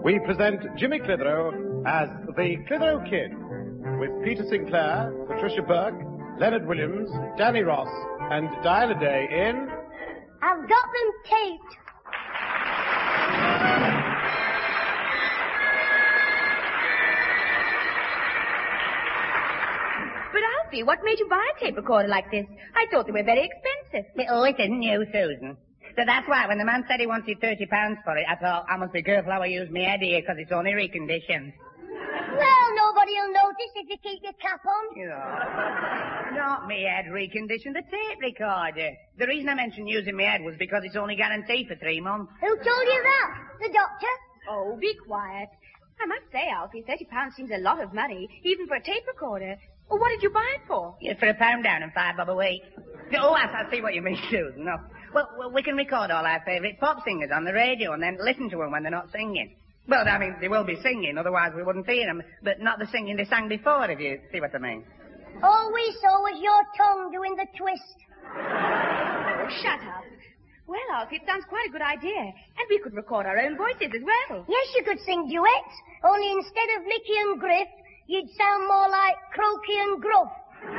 we present Jimmy Clitheroe as the Clitheroe Kid, with Peter Sinclair, Patricia Burke, Leonard Williams, Danny Ross, and Diana Day in... I've got them taped. But Alfie, what made you buy a tape recorder like this? I thought they were very expensive. Oh, it isn't you, Susan. So that's why when the man said he wanted £30 for it, I thought I must be careful how I use my head here, because it's only reconditioned. Well, nobody'll notice if you keep your cap on. Yeah. Not me head reconditioned, the tape recorder. The reason I mentioned using my head was because it's only guaranteed for 3 months. Who told you that? The doctor? Oh, be quiet. I must say, Alfie, £30 seems a lot of money, even for a tape recorder. Well, what did you buy it for? Yeah, for £1 down and £5 a week. Oh, I see what you mean, Susan. No. Well, we can record all our favourite pop singers on the radio and then listen to them when they're not singing. Well, I mean, they will be singing, otherwise we wouldn't hear them. But not the singing they sang before, if you see what I mean. All we saw was your tongue doing the twist. Oh, shut up. Well, Alfie, it sounds quite a good idea. And we could record our own voices as well. Yes, you could sing duets. Only instead of Mickey and Griff, you'd sound more like Croaky and Gruff.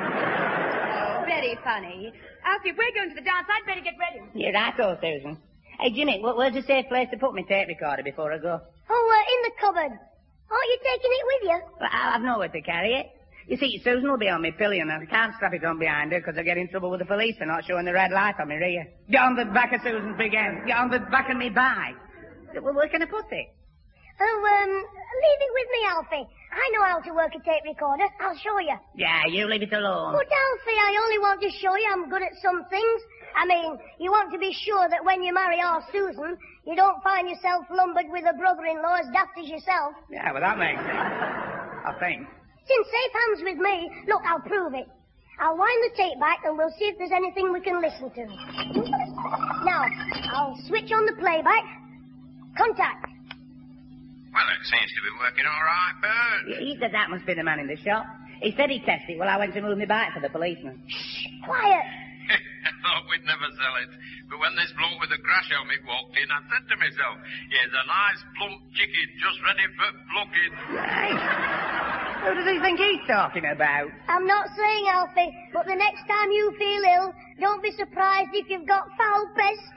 Oh, very funny. Alfie, if we're going to the dance, I'd better get ready. You're right, old Susan. Hey, Jimmy, where's a safe place to put my tape recorder before I go? Oh, in the cupboard. Aren't you taking it with you? Well, I've nowhere to carry it. You see, Susan will be on my pillion and I can't strap it on behind her because I get in trouble with the police for not showing the red light on my rear. Get on the back of Susan's big end. Get on the back of me bike. Well, where can I put it? Oh, leave it with me, Alfie. I know how to work a tape recorder. I'll show you. Yeah, you leave it alone. But, Alfie, I only want to show you I'm good at some things. I mean, you want to be sure that when you marry our Susan, you don't find yourself lumbered with a brother-in-law as daft as yourself. Yeah, well, that makes sense. I think. It's in safe hands with me. Look, I'll prove it. I'll wind the tape back and we'll see if there's anything we can listen to. Now, I'll switch on the playback. Contact. Well, it seems to be working all right, Bert. He said that must be the man in the shop. He said he'd test it while I went to move my bike for the policeman. Shh, quiet. I thought we'd never sell it. But when this bloke with the crash helmet walked in, I said to myself, here's a nice plump chicken just ready for plucking. Right. Who does he think he's talking about? I'm not saying, Alfie, but the next time you feel ill, don't be surprised if you've got foul pest.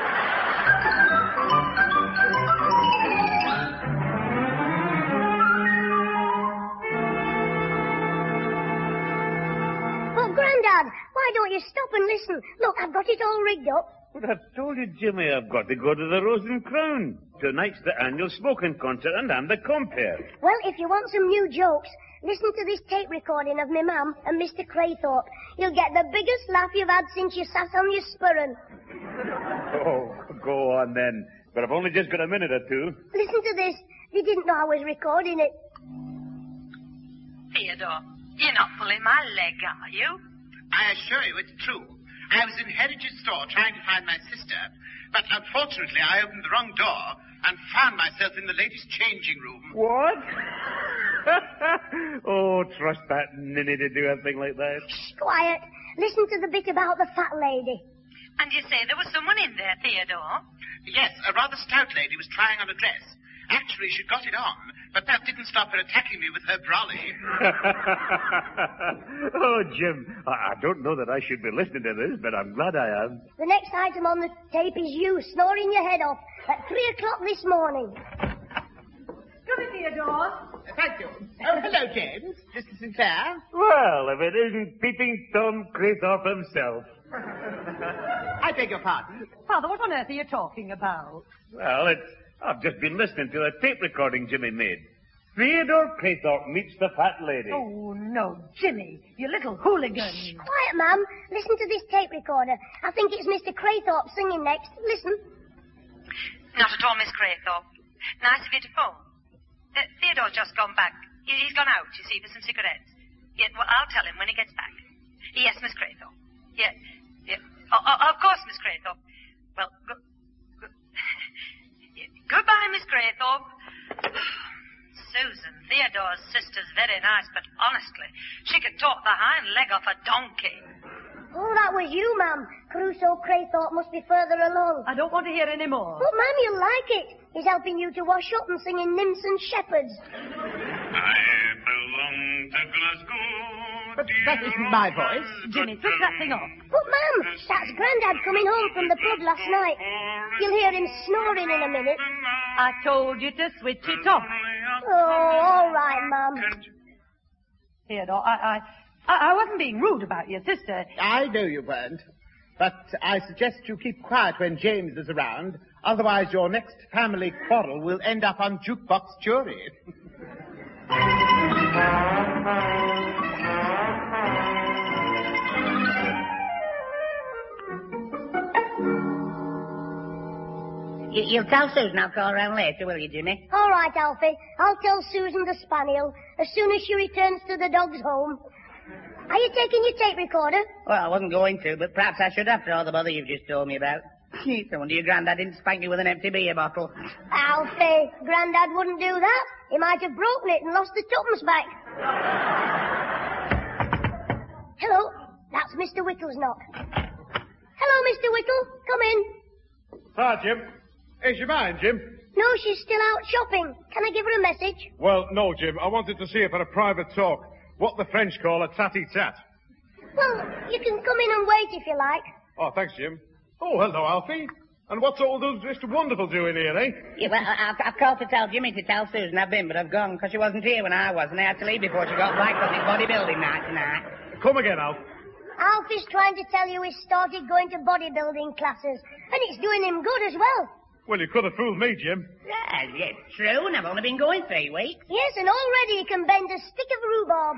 But, Grandad, why don't you stop and listen? Look, I've got it all rigged up. But I've told you, Jimmy, I've got to go to the Rose and Crown. Tonight's the annual smoking concert and I'm the compere. Well, if you want some new jokes, listen to this tape recording of me mum and Mr. Craythorpe. You'll get the biggest laugh you've had since you sat on your spurren. Oh, go on then. But I've only just got a minute or two. Listen to this. They didn't know I was recording it. Theodore, you're not pulling my leg, are you? I assure you it's true. I was in Heritage's store trying to find my sister, but unfortunately I opened the wrong door and found myself in the ladies' changing room. What? Oh, trust that ninny to do a thing like that. Shh, quiet. Listen to the bit about the fat lady. And you say there was someone in there, Theodore? Yes, a rather stout lady was trying on a dress. Actually, she got it on, but that didn't stop her attacking me with her brolly. Oh, Jim, I don't know that I should be listening to this, but I'm glad I am. The next item on the tape is you snoring your head off at 3 o'clock this morning. Come in, Theodore. Thank you. Oh, hello, James. Mr. Sinclair. Well, if it isn't Peeping Tom Craythorpe himself. I beg your pardon. Father, what on earth are you talking about? Well, I've just been listening to a tape recording Jimmy made. Theodore Craythorpe meets the fat lady. Oh, no, Jimmy, you little hooligan. Shh, quiet, Mum. Listen to this tape recorder. I think it's Mr. Craythorpe singing next. Listen. Not at all, Miss Craythorpe. Nice of you to phone. Theodore's just gone back. He's gone out, you see, for some cigarettes. Yeah, well, I'll tell him when he gets back. Yes, Miss Craythorpe. Yeah. Of course, Miss Craythorpe. Well, goodbye, Miss Craythorpe. Susan, Theodore's sister's very nice, but honestly, she could talk the hind leg off a donkey. Oh, that was you, ma'am. Crusoe Craythorpe must be further along. I don't want to hear any more. But, ma'am, you'll like it. He's helping you to wash up and singing nymphs and shepherds. I belong to Glasgow. But that isn't my voice. Jimmy, switch that thing off. But, ma'am, that's Grandad coming home from the pub last night. You'll hear him snoring in a minute. I told you to switch it off. Oh, all right, ma'am. Theodore, I wasn't being rude about your sister. I know you weren't. But I suggest you keep quiet when James is around. Otherwise, your next family quarrel will end up on jukebox jury. You'll tell Susan I'll call around later, will you, Jimmy? All right, Alfie. I'll tell Susan the Spaniel as soon as she returns to the dog's home. Are you taking your tape recorder? Well, I wasn't going to, but perhaps I should after all the bother you've just told me about. No wonder your granddad didn't spank you with an empty beer bottle. Alfie, Grandad wouldn't do that. He might have broken it and lost the tuppence back. Hello, that's Mr. Whittle's knock. Hello, Mr. Whittle. Come in. Hi, Jim. Is she mine, Jim? No, she's still out shopping. Can I give her a message? Well, no, Jim. I wanted to see her for a private talk. What the French call a tatty-tat. Well, you can come in and wait if you like. Oh, thanks, Jim. Oh, hello, Alfie. And what's all those Mr. Wonderful doing here, eh? Yeah, well, I've called to tell Jimmy to tell Susan I've been, but I've gone because she wasn't here when I was, and I had to leave before she got back on his bodybuilding night tonight. Come again, Alf. Alfie's trying to tell you he's started going to bodybuilding classes, and it's doing him good as well. Well, you could have fooled me, Jim. Yes, true, and I've only been going 3 weeks. Yes, and already he can bend a stick of rhubarb.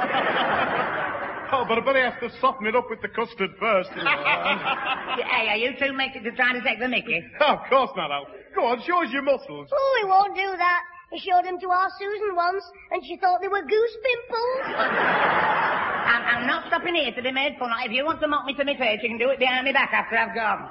Oh, but I bet I have to soften it up with the custard first. Hey, are you two trying to take the mickey? Oh, of course not, Alf. Go on, show us your muscles. Oh, he won't do that. He showed them to our Susan once, and she thought they were goose pimples. I'm not stopping here to be made fun of. If you want to mock me to my face, you can do it behind my back after I've gone.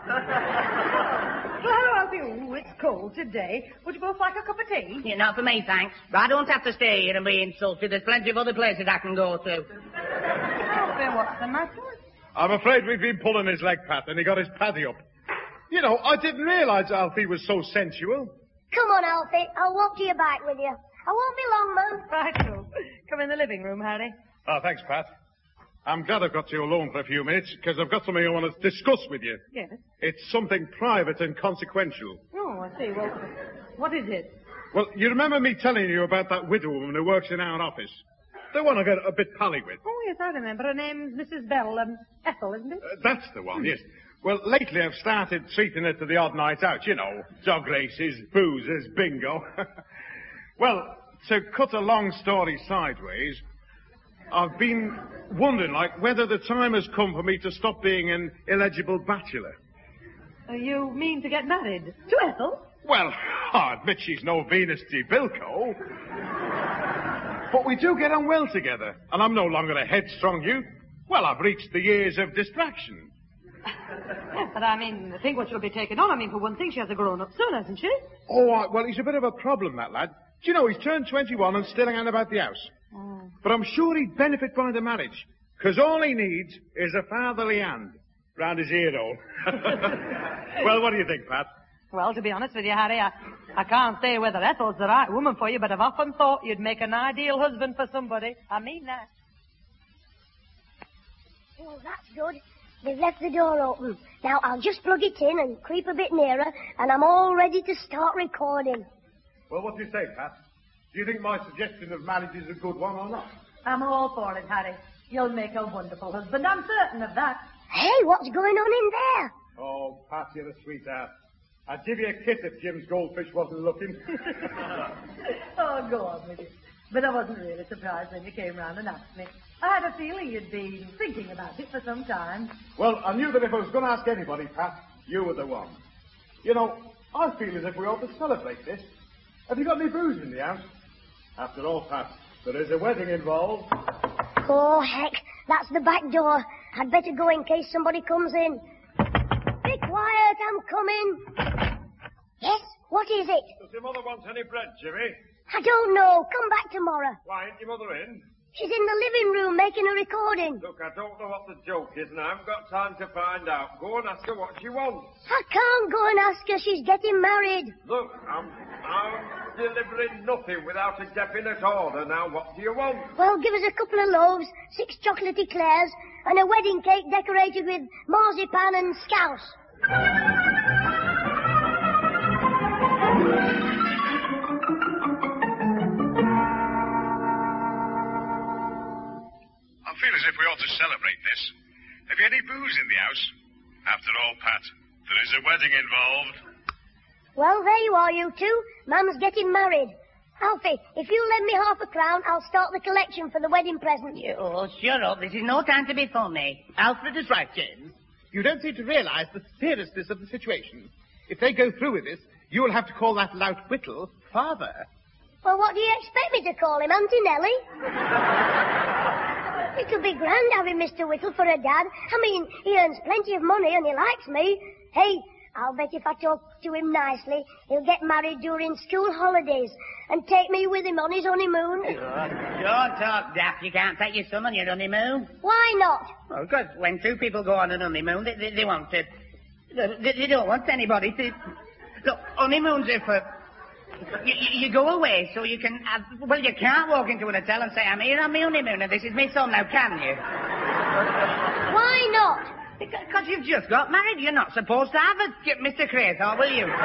Hello, Alfie. Ooh, it's cold today. Would you both like a cup of tea? Yeah, not for me, thanks. But I don't have to stay here and be insulted. There's plenty of other places I can go to. Alfie, what's the matter? I'm afraid we've been pulling his leg, Pat, and he got his paddy up. You know, I didn't realize Alfie was so sensual. Come on, Alfie. I'll walk to your bike with you. I won't be long, Mum. Right, so. Come in the living room, Harry. Oh, thanks, Pat. I'm glad I've got you alone for a few minutes, because I've got something I want to discuss with you. Yes? It's something private and consequential. Oh, I see. Well, what is it? Well, you remember me telling you about that widow woman who works in our office? The one I get a bit pally with. Oh, yes, I remember. Her name's Mrs. Bell, Ethel, isn't it? That's the one, yes. Well, lately I've started treating her to the odd night out. You know, dog races, boozers, bingo. Well, to cut a long story sideways, I've been wondering, whether the time has come for me to stop being an illegible bachelor. You mean to get married? To Ethel? Well, I admit she's no Venus de Bilko. But we do get on well together, and I'm no longer a headstrong youth. Well, I've reached the years of distraction. Yes, but I think what she'll be taking on. For one thing, she has a grown-up son, hasn't she? Oh, well, he's a bit of a problem, that lad. Do you know, he's turned 21 and still hanging about the house. Oh. But I'm sure he'd benefit by the marriage, because all he needs is a fatherly hand round his ear hole. Well, what do you think, Pat? Well, to be honest with you, Harry, I can't say whether Ethel's the right woman for you, but I've often thought you'd make an ideal husband for somebody. I mean that. Oh, that's good. They've left the door open. Now, I'll just plug it in and creep a bit nearer, and I'm all ready to start recording. Well, what do you say, Pat? Do you think my suggestion of marriage is a good one or not? I'm all for it, Harry. You'll make a wonderful husband. I'm certain of that. Hey, what's going on in there? Oh, Pat, you're a sweetheart. I'd give you a kiss if Jim's goldfish wasn't looking. Oh, go on with it. But I wasn't really surprised when you came round and asked me. I had a feeling you'd been thinking about it for some time. Well, I knew that if I was going to ask anybody, Pat, you were the one. You know, I feel as if we ought to celebrate this. Have you got any booze in the house? After all, Pat, there is a wedding involved. Oh, heck, that's the back door. I'd better go in case somebody comes in. Be quiet, I'm coming. Yes, what is it? Does your mother want any bread, Jimmy? I don't know. Come back tomorrow. Why, ain't your mother in? She's in the living room making a recording. Look, I don't know what the joke is, and I haven't got time to find out. Go and ask her what she wants. I can't go and ask her. She's getting married. Look, I'm delivering nothing without a definite order. Now, what do you want? Well, give us a couple of loaves, 6 chocolate eclairs, and a wedding cake decorated with marzipan and scouse. I feel as if we ought to celebrate this. Have you any booze in the house? After all, Pat, there is a wedding involved. Well, there you are, you two. Mum's getting married. Alfie, if you lend me £0.50, I'll start the collection for the wedding present. Oh, shut up. This is no time to be funny. Alfred is right, James. You don't seem to realize the seriousness of the situation. If they go through with this, you will have to call that lout Whittle father. Well, what do you expect me to call him, Auntie Nellie? It'll be grand having Mr. Whittle for a dad. I mean, he earns plenty of money and he likes me. Hey, I'll bet if I talk to him nicely, he'll get married during school holidays and take me with him on his honeymoon. Don't talk daft. You can't take your son on your honeymoon. Why not? Well, because when two people go on an honeymoon, they want to... They don't want anybody to... Look, honeymoons are for... You go away so you can have... Well, you can't walk into an hotel and say, I'm here on my honeymoon and this is my son now, can you? Why not? Because you've just got married. You're not supposed to have it. Mr. Craythorpe, will you?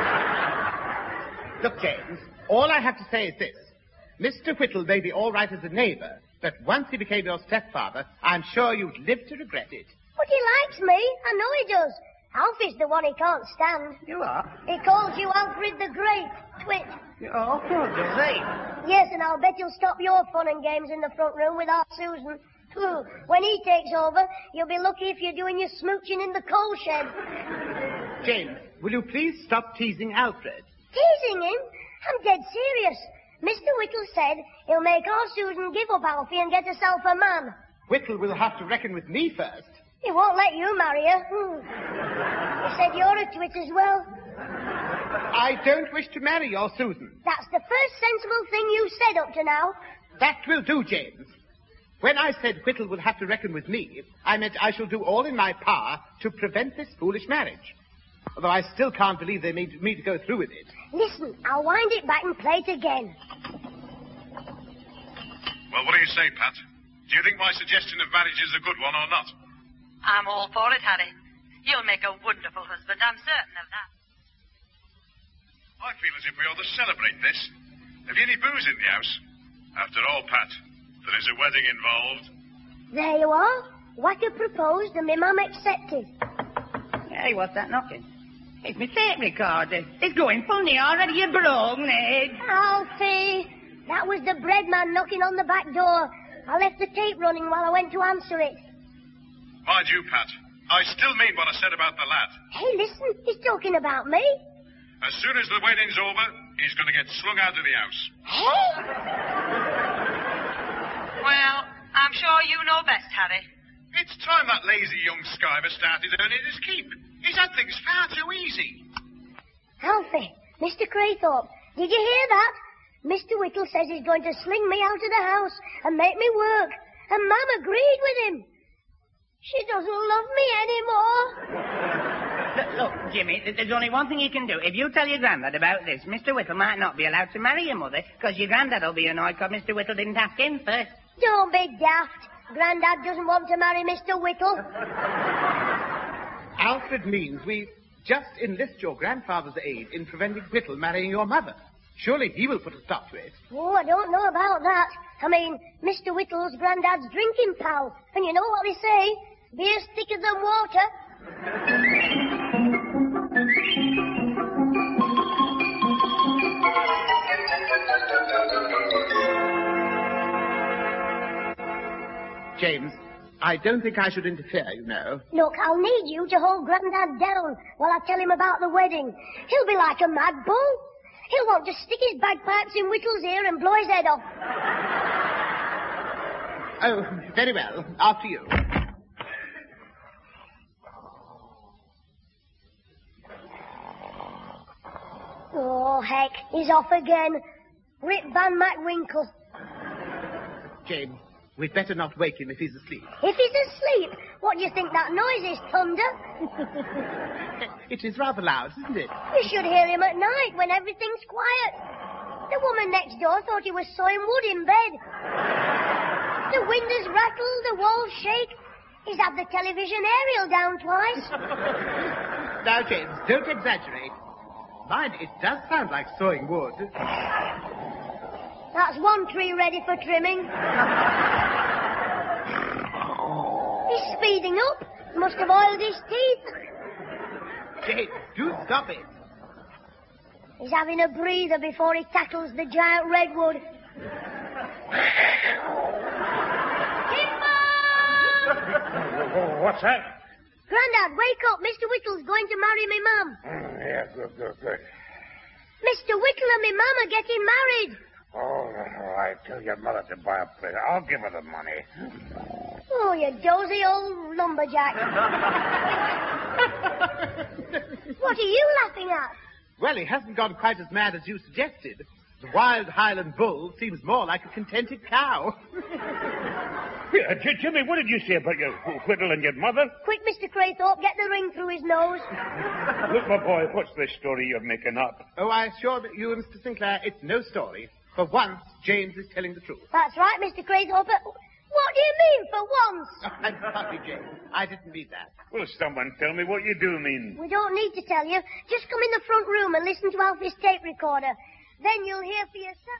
Look, James, all I have to say is this. Mr. Whittle may be all right as a neighbour, but once he became your stepfather, I'm sure you'd live to regret it. But he likes me. I know he does. Alfie's the one he can't stand. You are? He calls you Alfred the Great, Twit. Oh, does he? Yes, and I'll bet he'll stop your fun and games in the front room with our Susan. When he takes over, you'll be lucky if you're doing your smooching in the coal shed. James, will you please stop teasing Alfred? Teasing him? I'm dead serious. Mr. Whittle said he'll make our Susan give up Alfie and get herself a man. Whittle will have to reckon with me first. He won't let you marry her. He said you're a twit as well. I don't wish to marry your Susan. That's the first sensible thing you've said up to now. That will do, James. When I said Whittle will have to reckon with me, I meant I shall do all in my power to prevent this foolish marriage. Although I still can't believe they made me to go through with it. Listen, I'll wind it back and play it again. Well, what do you say, Pat? Do you think my suggestion of marriage is a good one or not? I'm all for it, Harry. You'll make a wonderful husband, I'm certain of that. I feel as if we ought to celebrate this. Have you any booze in the house? After all, Pat, there is a wedding involved. There you are. Wacker proposed and my mum accepted. Hey, what's that knocking? It's my tape recorder. It's going funny already, you broke, Ned. Alfie, that was the bread man knocking on the back door. I left the tape running while I went to answer it. Mind you, Pat, I still mean what I said about the lad. Hey, listen, he's talking about me. As soon as the wedding's over, he's going to get slung out of the house. Hey! Well, I'm sure you know best, Harry. It's time that lazy young skiver started earning his keep. He's had things far too easy. Alfie, Mr. Craythorpe, did you hear that? Mr. Whittle says he's going to sling me out of the house and make me work. And Mum agreed with him. She doesn't love me anymore. Look, Jimmy, there's only one thing you can do. If you tell your granddad about this, Mr. Whittle might not be allowed to marry your mother, because your granddad will be annoyed because Mr. Whittle didn't ask him first. Don't be daft. Grandad doesn't want to marry Mr. Whittle. Alfred means we just enlist your grandfather's aid in preventing Whittle marrying your mother. Surely he will put a stop to it. Oh, I don't know about that. I mean, Mr. Whittle's granddad's drinking pal. And you know what they say? Beer's thicker than water. James, I don't think I should interfere, you know. Look, I'll need you to hold Grandad down while I tell him about the wedding. He'll be like a mad bull. He'll want to stick his bagpipes in Whittle's ear and blow his head off. Oh, very well. After you. Oh, heck, he's off again. Rip Van McWinkle. James, We'd better not wake him if he's asleep. If he's asleep, what do you think that noise is, thunder? It is rather loud, isn't it? You should hear him at night when everything's quiet. The woman next door thought he was sawing wood in bed. The windows rattle, the walls shake. He's had the television aerial down twice. Now, James, don't exaggerate. Mind, it does sound like sawing wood. That's one tree ready for trimming. He's speeding up. Must have oiled his teeth. James, do stop it. He's having a breather before he tackles the giant redwood. What's that? Grandad, wake up. Mr. Whittle's going to marry me mum. Yeah, good. Mr. Whittle and me mum are getting married. Oh, I tell your mother to buy a plate. I'll give her the money. Oh, you dozy old lumberjack. What are you laughing at? Well, he hasn't gone quite as mad as you suggested. The wild Highland bull seems more like a contented cow. Yeah, Jimmy, what did you say about your Whittle and your mother? Quick, Mr. Craythorpe, get the ring through his nose. Look, my boy, what's this story you're making up? Oh, I assure you, Mr. Sinclair, it's no story. For once, James is telling the truth. That's right, Mr. Craythorpe. What do you mean, for once? Oh, I'm sorry, James. I didn't mean that. Will someone tell me what you do mean? We don't need to tell you. Just come in the front room and listen to Alfie's tape recorder. Then you'll hear for yourself.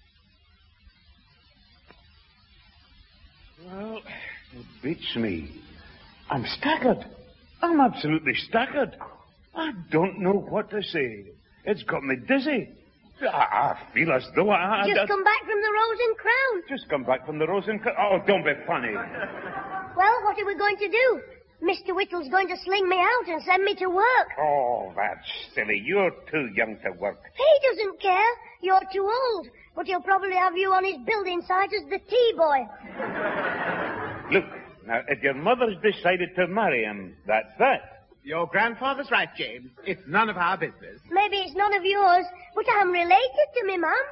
Well, it beats me. I'm staggered. I'm absolutely staggered. I don't know what to say. It's got me dizzy. I feel as though Just come back from the Rose and Crown. Just come back from the Rose and Crown. Oh, don't be funny. Well, what are we going to do? Mr. Whittle's going to sling me out and send me to work. Oh, that's silly. You're too young to work. He doesn't care. You're too old. But he'll probably have you on his building site as the tea boy. Look, now, if your mother's decided to marry him, that's that. Your grandfather's right, James. It's none of our business. Maybe it's none of yours, but I'm related to me, Mum.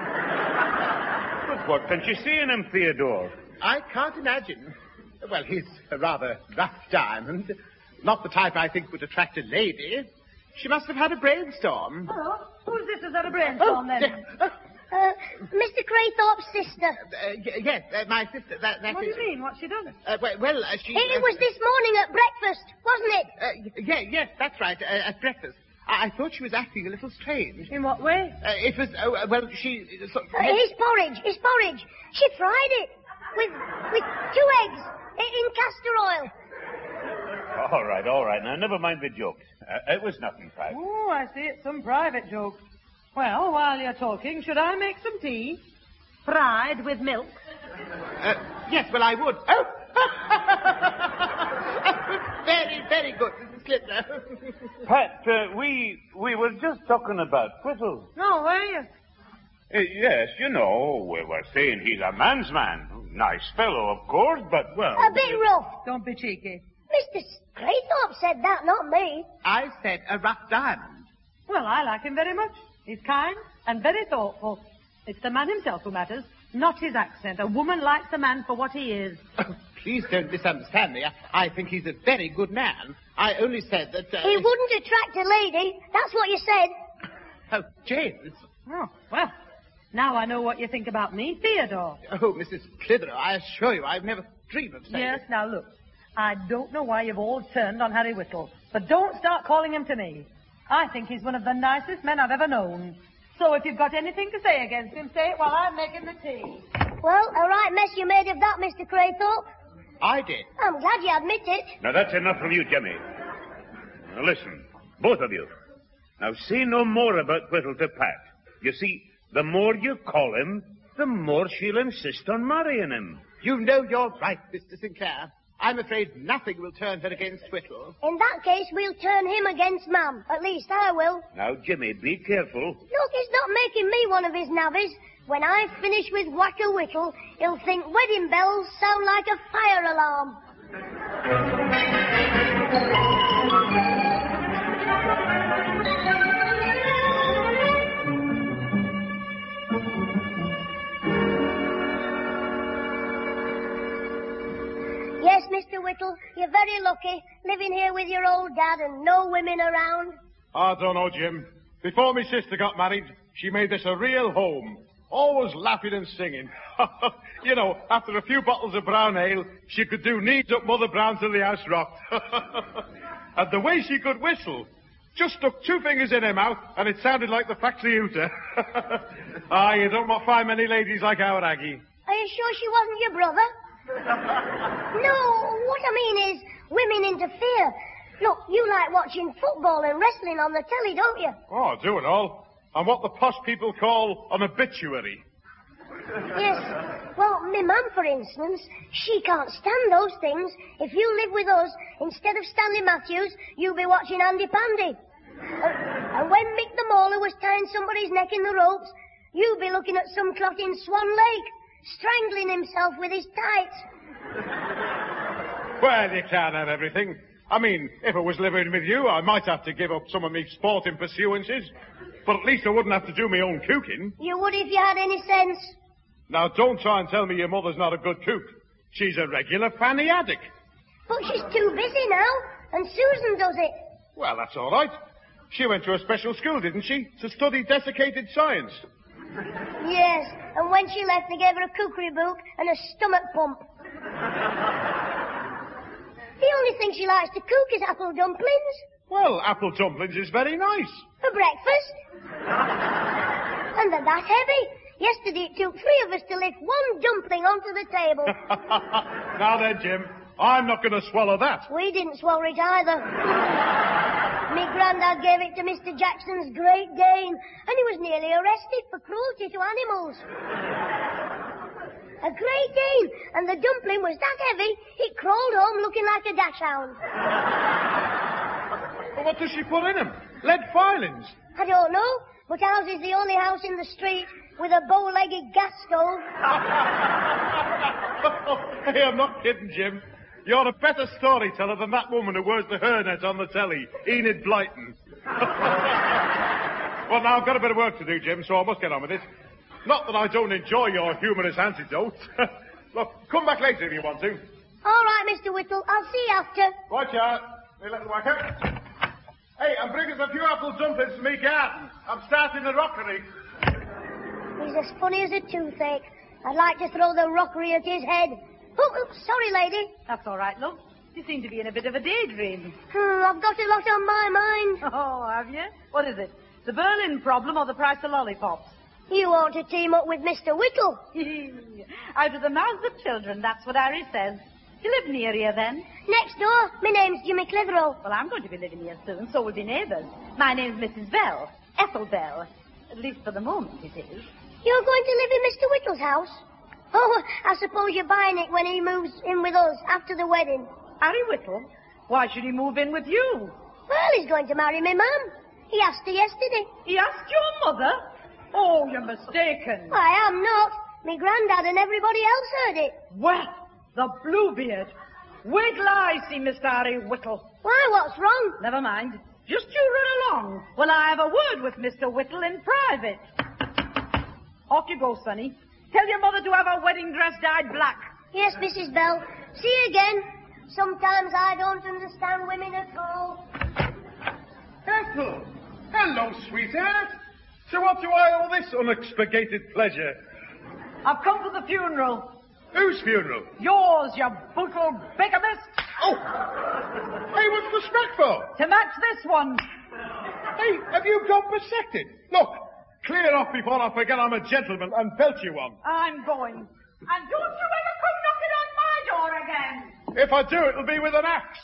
But what can you see in him, Theodore? I can't imagine. Well, he's a rather rough diamond. Not the type I think would attract a lady. She must have had a brainstorm. Hello? Who's this who's had a brainstorm, then? Mr. Craythorpe's sister. Yes, my sister. That What do you mean? What's she done? She... It was this morning at breakfast, wasn't it? Yes, that's right, at breakfast. I thought she was acting a little strange. In what way? It was, she... His porridge. She fried it with 2 eggs in castor oil. All right. Now, never mind the jokes. It was nothing private. Oh, I see. It's some private joke. Well, while you're talking, should I make some tea? Fried with milk? Yes, well, I would. Oh! Very, very good, Mrs. Slipper. Pat, we were just talking about Whittle. Oh, were you? Yes, you know, we were saying he's a man's man. Nice fellow, of course, but, well... A bit rough. Don't be cheeky. Mr. Craythorpe said that, not me. I said a rough diamond. Well, I like him very much. He's kind and very thoughtful. It's the man himself who matters, not his accent. A woman likes a man for what he is. Oh, please don't misunderstand me. I think he's a very good man. I only said that... He wouldn't attract a lady. That's what you said. Oh, James. Oh, well, now I know what you think about me, Theodore. Oh, Mrs. Clitheroe, I assure you, I've never dreamed of saying... Yes, now look. I don't know why you've all turned on Harry Whittle, but don't start calling him to me. I think he's one of the nicest men I've ever known. So if you've got anything to say against him, say it while I'm making the tea. Well, a right mess you made of that, Mr. Craythorpe. I did. I'm glad you admit it. Now, that's enough from you, Jimmy. Now, listen, both of you. Now, say no more about Whittle to Pat. You see, the more you call him, the more she'll insist on marrying him. You know you're right, Mr. Sinclair. I'm afraid nothing will turn her against Whittle. In that case, we'll turn him against Mum. At least I will. Now, Jimmy, be careful. Look, he's not making me one of his navvies. When I finish with Whacker Whittle, he'll think wedding bells sound like a fire alarm. Mr. Whittle, you're very lucky, living here with your old dad and no women around. I don't know, Jim. Before my sister got married, she made this a real home. Always laughing and singing. You know, after a few bottles of brown ale, she could do knees up Mother Brown till the house rocked. And the way she could whistle. Just stuck 2 fingers in her mouth, and it sounded like the factory hooter. You don't find many ladies like our Aggie. Are you sure she wasn't your brother? No, what I mean is, women interfere. Look, you like watching football and wrestling on the telly, don't you? Oh, I do it all. And what the posh people call an obituary. Yes. Well, my mum, for instance, she can't stand those things. If you live with us, instead of Stanley Matthews, you'll be watching Andy Pandy. And when Mick the Mauler was tying somebody's neck in the ropes, you'll be looking at some clot in Swan Lake, strangling himself with his tights. Well, you can't have everything. I mean, if I was living with you, I might have to give up some of me sporting pursuances. But at least I wouldn't have to do my own cooking. You would if you had any sense. Now, don't try and tell me your mother's not a good cook. She's a regular fanny addict. But she's too busy now, and Susan does it. Well, that's all right. She went to a special school, didn't she, to study desiccated science? Yes, and when she left, they gave her a cookery book and a stomach pump. The only thing she likes to cook is apple dumplings. Well, apple dumplings is very nice. For breakfast. And they're that heavy. Yesterday it took 3 of us to lift 1 dumpling onto the table. Now then, Jim, I'm not going to swallow that. We didn't swallow it either. Me granddad gave it to Mr. Jackson's Great Dane, and he was nearly arrested for cruelty to animals. A Great Dane, and the dumpling was that heavy, it crawled home looking like a dachshund. Well, what does she put in them? Lead filings? I don't know, but ours is the only house in the street with a bow-legged gas stove. Hey, I'm not kidding, Jim. You're a better storyteller than that woman who wears the hairnet on the telly, Enid Blyton. Well, now, I've got a bit of work to do, Jim, so I must get on with it. Not that I don't enjoy your humorous antidote. Look, come back later if you want to. All right, Mr. Whittle. I'll see you after. Watch out. Hey, little whacker. Hey, I'm bringing a few apple dumplings to me garden. I'm starting the rockery. He's as funny as a toothache. I'd like to throw the rockery at his head. Oh, sorry, lady. That's all right, love. You seem to be in a bit of a daydream. I've got a lot on my mind. Oh, have you? What is it? The Berlin problem or the price of lollipops? You ought to team up with Mr. Whittle. Out of the mouths of children, that's what Harry says. You live near here, then? Next door. My name's Jimmy Clitheroe. Well, I'm going to be living here soon, so will be neighbours. My name's Mrs. Bell. Ethel Bell. At least for the moment, it is. You're going to live in Mr. Whittle's house? Oh, I suppose you're buying it when he moves in with us after the wedding. Harry Whittle? Why should he move in with you? Well, he's going to marry me mum. He asked her yesterday. He asked your mother? Oh, you're mistaken. I am not. Me granddad and everybody else heard it. Well, the Bluebeard. Wait till I see Mr. Harry Whittle. Why, what's wrong? Never mind. Just you run along while I have a word with Mr. Whittle in private. Off you go, Sonny. Tell your mother to have her wedding dress dyed black. Yes, Mrs. Bell. See you again. Sometimes I don't understand women at all. Ethel! Hello, sweetheart. So what do I owe this unexpurgated pleasure? I've come for the funeral. Whose funeral? Yours, you brutal bigamist. Oh! Hey, what's the smack for? To match this one. Hey, have you got bisected? Look, clear off before I forget I'm a gentleman and belt you one. I'm going. And don't you ever come knocking on my door again. If I do, it'll be with an axe.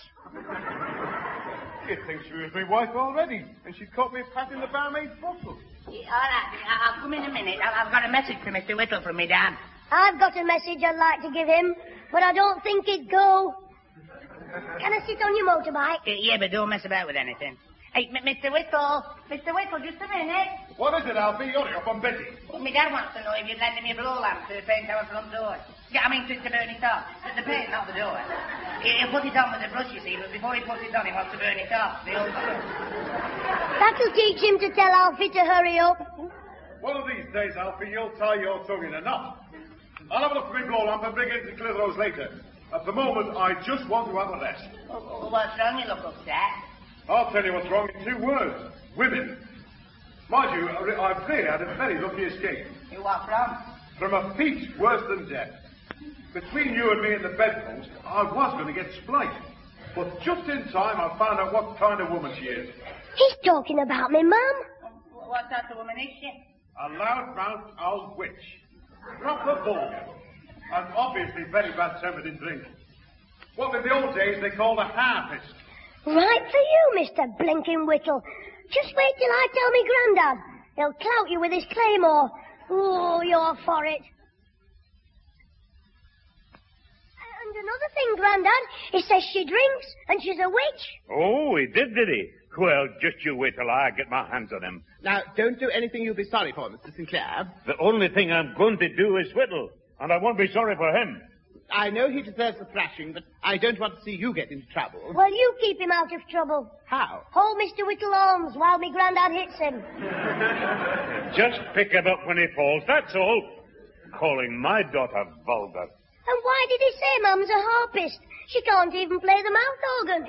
You'd think she was my wife already, and she'd caught me patting the barmaid's bottle. All right, I'll come in a minute. I've got a message for Mr. Whittle from me, Dan. I've got a message I'd like to give him, but I don't think it'd go. Can I sit on your motorbike? Yeah, but don't mess about with anything. Hey, Mr. Whittle. Mr. Whittle, just a minute. What is it, Alfie? Hurry up, I'm busy. Well, my dad wants to know if you'd lend him your blow lamp to paint our front door. Yeah, I mean, to burn it off. The paint, not the door. He'll put it on with the brush, you see, but before he puts it on, he wants to burn it off. The old stuff. That'll teach him to tell Alfie to hurry up. One of these days, Alfie, you'll tie your tongue in a knot. I'll have a look for my blow lamp and bring it to Clitheroe's later. At the moment, I just want to have a rest. What's wrong? You look upset. I'll tell you what's wrong in 2 words. Women. Mind you, I've really had a very lucky escape. You what from? From a feat worse than death. Between you and me and the bedpost, I was going to get spliced. But just in time, I found out what kind of woman she is. He's talking about me, Mum. What sort of woman is she? A loud-mouthed old witch. Proper vulgar. And obviously very bad-tempered in drink. What in the old days they called a harpist. Right for you, Mr. Blinking Whittle. Just wait till I tell me Grandad. He'll clout you with his claymore. Oh, you're for it. And another thing, Grandad, he says she drinks and she's a witch. Oh, he did he? Well, just you wait till I get my hands on him. Now, don't do anything you'll be sorry for, Mr. Sinclair. The only thing I'm going to do is whittle, and I won't be sorry for him. I know he deserves a thrashing, but I don't want to see you get into trouble. Well, you keep him out of trouble. How? Hold Mr. Whittle arms while me Grandad hits him. Just pick him up when he falls, that's all. Calling my daughter vulgar. And why did he say Mum's a harpist? She can't even play the mouth organ.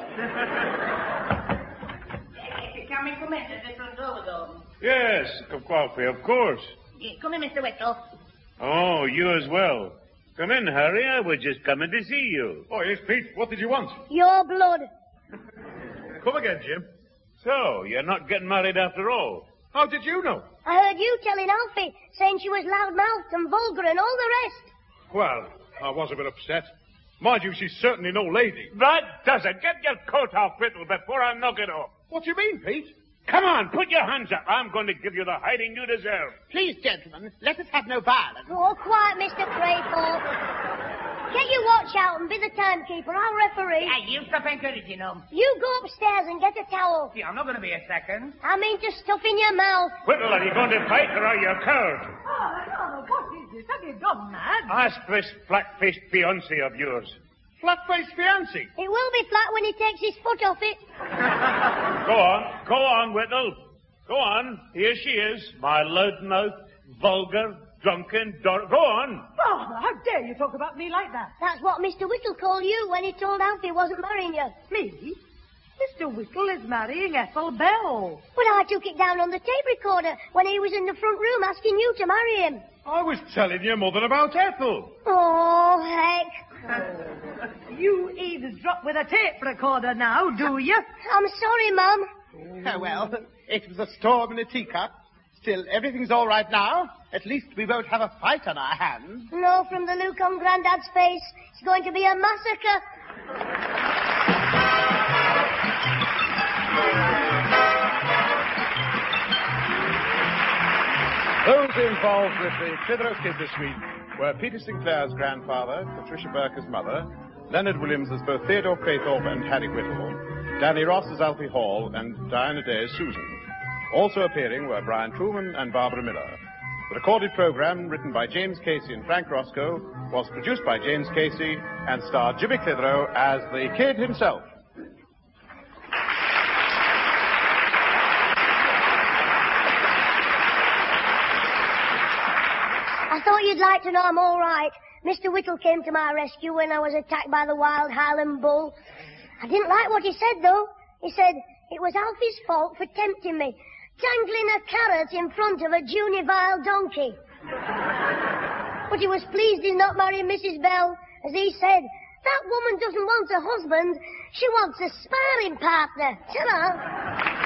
Can we come in to the front door, though? Yes, coffee, of course. Come in, Mr. Whittle. Oh, you as well. Come in, Harry. I was just coming to see you. Oh, yes, Pete. What did you want? Your blood. Come again, Jim. So, you're not getting married after all? How did you know? I heard you telling Alfie, saying she was loud-mouthed and vulgar and all the rest. Well, I was a bit upset. Mind you, she's certainly no lady. That does it. Get your coat off, Whittle, before I knock it off. What do you mean, Pete? Come on, put your hands up. I'm going to give you the hiding you deserve. Please, gentlemen, let us have no violence. Oh, quiet, Mr. Craythorpe. Get your watch out and be the timekeeper. I'll referee. Hey, you stop encouraging them. You go upstairs and get a towel. Yeah, I'm not going to be a second. I mean to stuff in your mouth. Whittle, are you going to fight or are you a coward? Oh, what is this? Have you gone mad? Ask this flat-faced fiancé of yours. Flat-faced fiancé? It will be flat when he takes his foot off it. Go on, Whittle. Go on. Here she is, my loud-mouthed, vulgar, drunken daughter. Go on. Father, how dare you talk about me like that? That's what Mr. Whittle called you when he told Alfie wasn't marrying you. Me? Mr. Whittle is marrying Ethel Bell. Well, I took it down on the tape recorder when he was in the front room asking you to marry him. I was telling your mother about Ethel. Oh, heck. You eavesdrop with a tape recorder now, do you? I'm sorry, Mum. Oh, well, it was a storm in a teacup. Still, everything's all right now. At least we won't have a fight on our hands. No, from the look on Grandad's face, it's going to be a massacre. Those involved with the Clitheroe Kid this week were Peter Sinclair's grandfather, Patricia Burke as mother, Leonard Williams as both Theodore Craythorpe and Harry Whittle, Danny Ross as Alfie Hall, and Diana Day as Susan. Also appearing were Brian Truman and Barbara Miller. The recorded program, written by James Casey and Frank Roscoe, was produced by James Casey and starred Jimmy Clitheroe as the Kid himself. I thought you'd like to know I'm all right. Mr. Whittle came to my rescue when I was attacked by the wild Highland bull. I didn't like what he said, though. He said it was Alfie's fault for tempting me, tangling a carrot in front of a juvenile donkey. But he was pleased he's not marrying Mrs. Bell. As he said, that woman doesn't want a husband. She wants a sparring partner. Ta-ra.